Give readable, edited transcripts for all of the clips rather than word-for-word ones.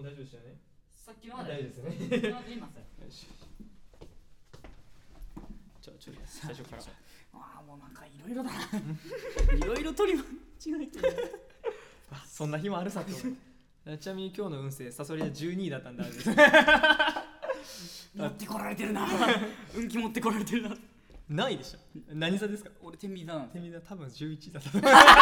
大丈夫でしたよね。 さっきのは大丈夫ですね。言います。 最初から。 ああ、もうなんかいろいろだな。いろいろ取り間違えてる。 そんな日もあるさと。ちなみに今日の運勢、サソリは12位だったんだ。 持ってこられてるな。運気持ってこられてるな。 ないでしょ。何座ですか？ 俺天秤座なんです。 天秤座多分11だった。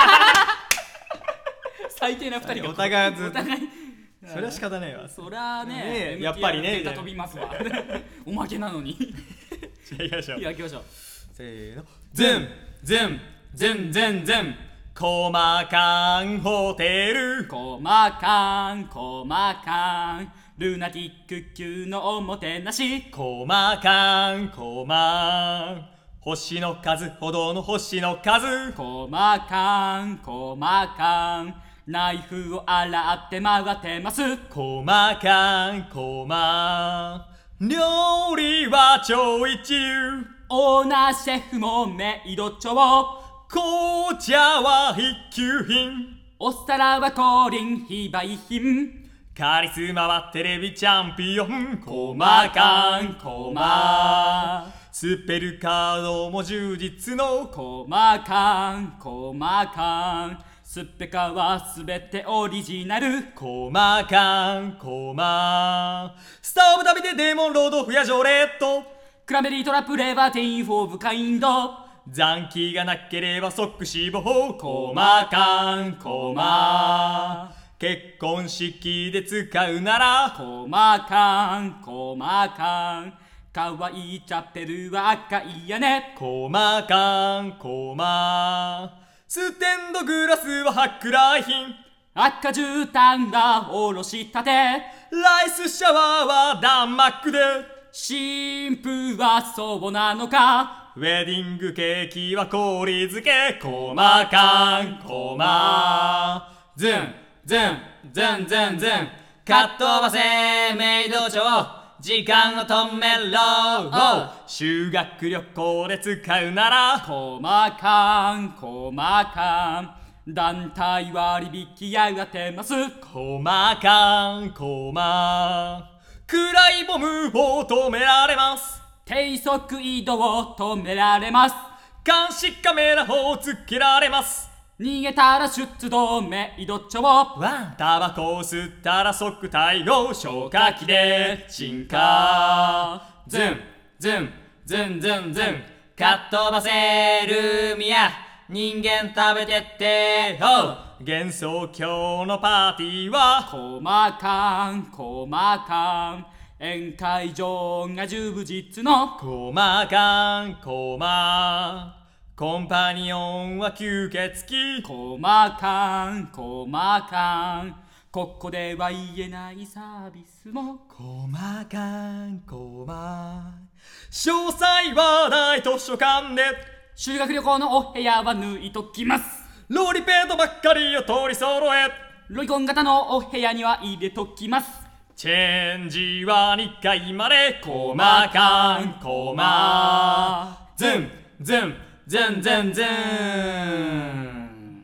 最低な2人がお互いずっと。 お互い。 それは仕方ないわ。 そりゃね、 やっぱりね。 データ飛びますわ。おまけなのに。 じゃあ行きましょう。 行きましょう。 せーの。ズンズンズンズンズン。コマカンホテル。 コマカンコマカン。ルナティック級のおもてなし。 コマカンコマン。星の数ほどの星の数。 コマカンコマカン。ナイフを洗って回ってます。 コマカンコマン。料理は超一流。 オーナーシェフもメイド長。 紅茶は一級品。 お皿は降臨非売品。 カリスマはテレビチャンピオン。 コマカンコマ。 スペルカードも充実の。 コマカンコマカン。スペカはすべてオリジナル。 コマカンコマ。スターオブ旅でデーモンロードフやジョレット。 クラベリートラップレバーテインフォーブカインド。 残機がなければ即死亡。コマカンコマ。結婚式で使うなら。 コマカンコマカン。かわいいチャペルは赤いやね。 コマカンコマ。ステンドグラスは舶来品。 赤絨毯がおろしたて。 ライスシャワーはダンマックで。 新婦は祖母なのか。 ウェディングケーキは氷漬け。コマカンコマ。ズンズンズンズンズン。かっ飛ばせメイド長。時間を止めろ。修学旅行で使うなら。 コマカンコマカン。団体割引やがてます。 コマカンコマ。暗いボムを止められます。 低速移動を止められます。 監視カメラをつけられます。 逃げたら出動メイド長。 タバコを吸ったら即逮捕。消火器で鎮火。ズンズンズンズンズン。かっ飛ばせルミア。人間食べてって幻想郷のパーティーは。 コマカンコマカン。宴会場が充実の。 コマカンコマ。コンパニオンは吸血鬼。 コマカンコマカン。ここでは言えないサービスも。 コマカンコマ。詳細は大図書館で。 修学旅行のお部屋は抜いときます。 ローリペートばっかりを取り揃え。 ロイコン型のお部屋には入れときます。 チェンジは2回まで。コマカンコマ。ズンズンズンズンズン。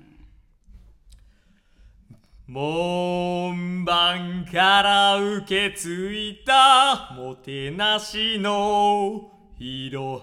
門番から受け継いだもてなしのいろ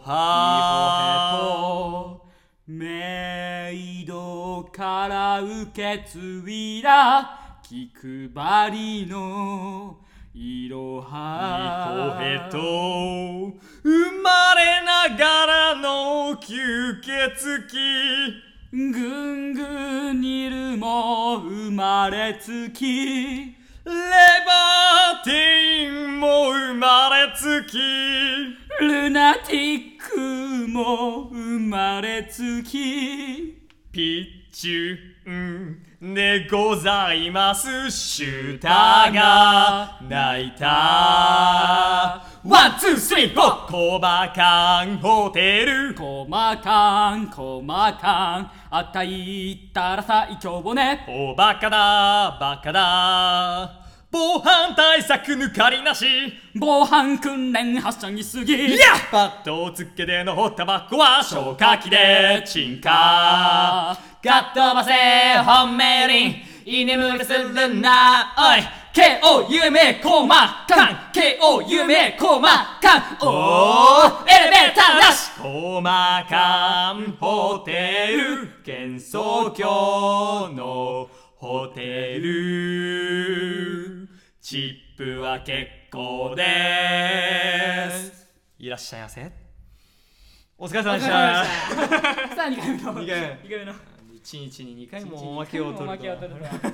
は。 メイドから受け継いだ気配りのいろは。 ニコヘと生まれながらの吸血鬼。 ぐんぐんにるも生まれつき。 レバーテインも生まれつき。 ルナティックも生まれつき。 ピッチュンでございます。シューターが泣いた。ワンツースリーフォー。コマカンホテル。 コマカンコマカン。あたいったら最強ね。 おバカだバカだ。防犯対策抜かりなし。 防犯訓練はしゃぎすぎ。 パッドをつけてのタバコは消火器で鎮火。かっ飛ばせ本命に居眠りするな。おい KOUMA コマ間 KOUMA コマ間おーエレベーターなしコマ間ホテル幻想郷のホテルチップは結構ですいらっしゃいませお疲れ様でしたさあ2回目の 2回目 2回目の 1日に2回もおまけを取るとおまけを取るとは本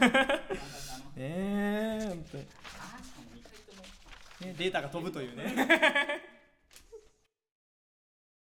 当にデータが飛ぶというね